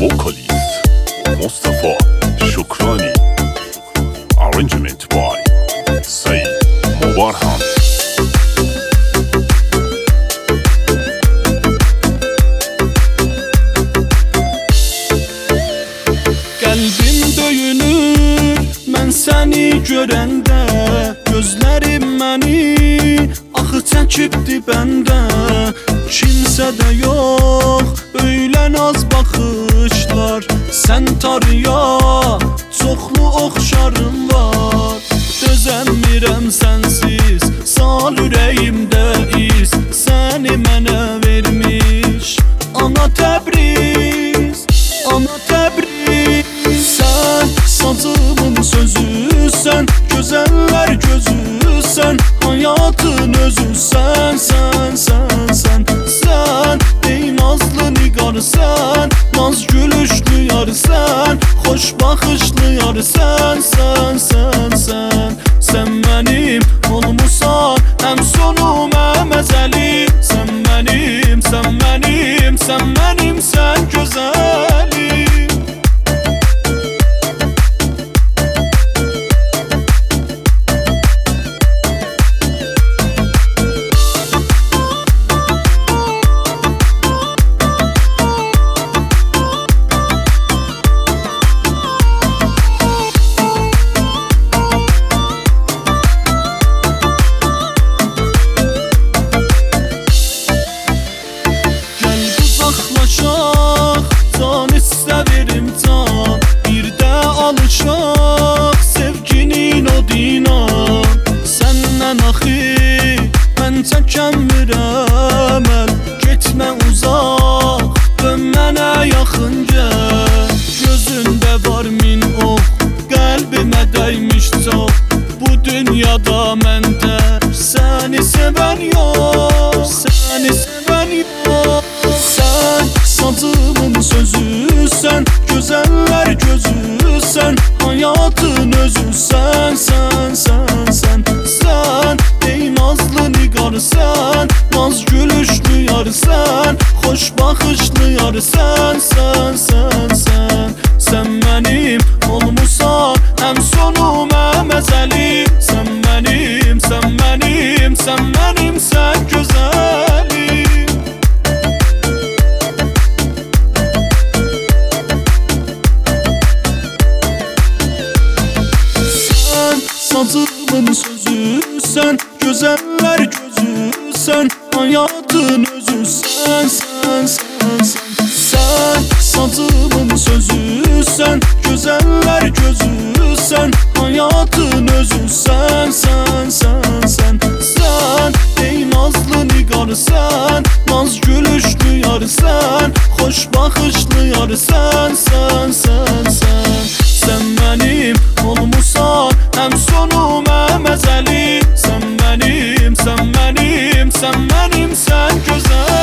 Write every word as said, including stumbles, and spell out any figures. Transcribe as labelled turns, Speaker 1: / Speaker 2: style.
Speaker 1: Vocalist Mustafa Shukrani. Arrangement by Said Mubarhan.
Speaker 2: Qəlbim döyünür mən səni görəndə, gözlərim məni axı çəkibdi bəndə. Kimsədə yox böylə naz baxışlar, sən tarıya çoxlu oxşarım var. Dözəmirəm sənsiz, sal ürəyimdə iz, səni mənə vermiş ana Təbriz, ana Təbriz. Sən sazımın sözüsən, gözəllər gözüsən, hayatın özüsən, sən, sən, sən. Sən ey nazlı nigarsən, naz gülüşlü yarsən, xoş baxışlı yarsən, sən, sən, sən. Sən mənim olmusan, həm sonum həm əzəli. Sən mənim, sən mənim, sən mənim, sən gözəlim. Can istəvirim can, bir də alışaq sevginin odinan. Səndən axı mən çəkəmirəm əl, getmə uzaq, dön mənə yaxın gəl. Gözündə var min ox, qəlbimə dəymiş çox, bu dünyada məndə səni sevən yox, səni sevən yox. Sən sazımın sözüsən, gözəllər gözüsən, hayatın özüsən, sən, sən, sən. Sən ey nazlı nigarsən, naz gülüşlü yarsən, xoş baxışlı yarsən, sən, sən, sən. Sən mənim olmusan, həm sonum həm əzəli. Sən mənim, sən mənim, sən mənim, sən gözəlim. Sazımın sözüsən, gözəllər gözüsən, hayatın özüsən, sən, sən, sən. Sən sazımın sözüsən, gözəllər gözüsən, hayatın özüsən, sən, sən, sən. Sən ey nazlı nigarsən, naz gülüşlü yarsən, xoş baxışlı yarsən, sən, sən, sən. Sən mənim olmusan, həm sonum həm əzəli. Sən mənim, sən mənim, sən mənim, sən gözəl.